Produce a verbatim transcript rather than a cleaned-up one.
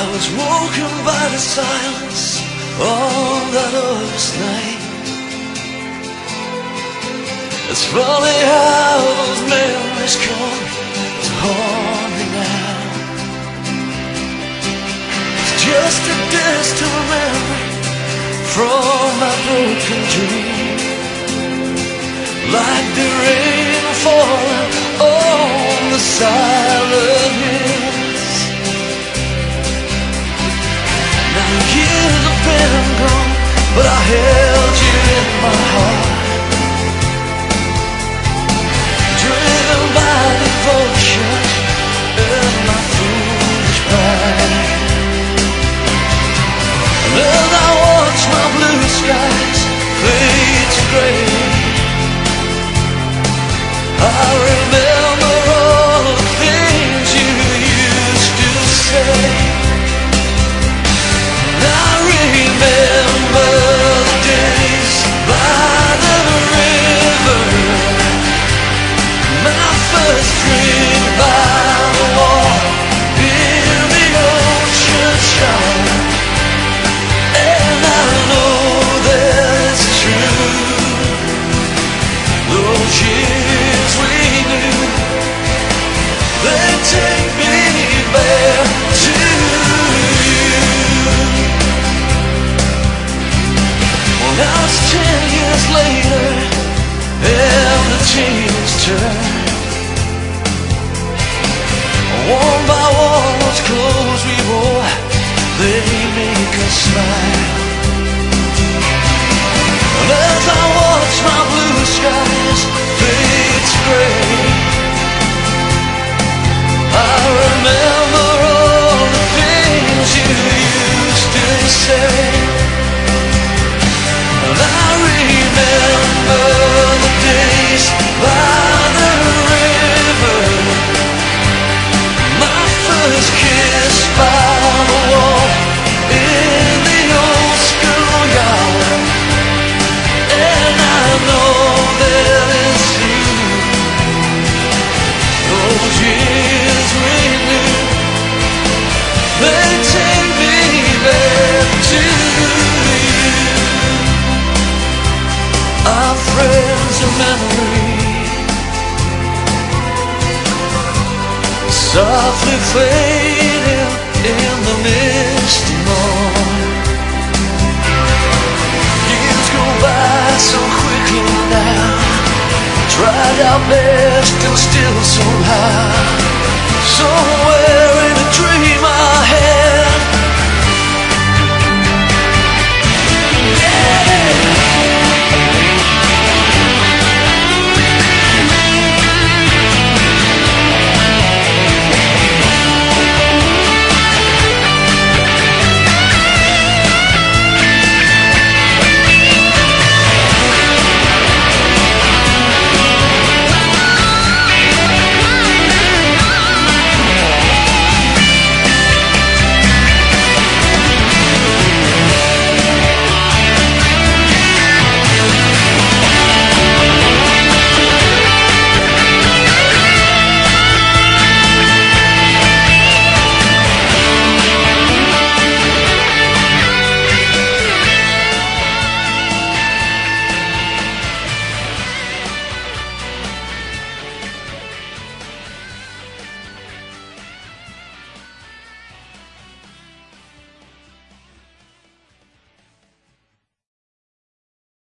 I was woken by the silence of that August night. It's funny how those memories come to haunt me now. It's just a distant memory from my broken dream, like the rain falling on the silent hills. Now years have been gone, but I held you in my heart, driven by devotion and my foolish pride. And as I watch my blue skies fade to grey, I remember all the things you used to say. And I remember the days by the river, my first drink by the wall in the ocean shower. And I know that it's true, those years we knew, they take me back to you. Well, now it's ten years later and the tables turn. One by one, those clothes we wore, they make us smile. And as I watch my blue skies fade to grey, I remember all the things you used to say. And I remember the days by the river, my first kiss by the wall in the old schoolyard. And I know that it's you, those years we knew, they take me back to you. Our friends of memory, softly fading in the misty morn. Years go by so quickly now, tried our best and still somehow, so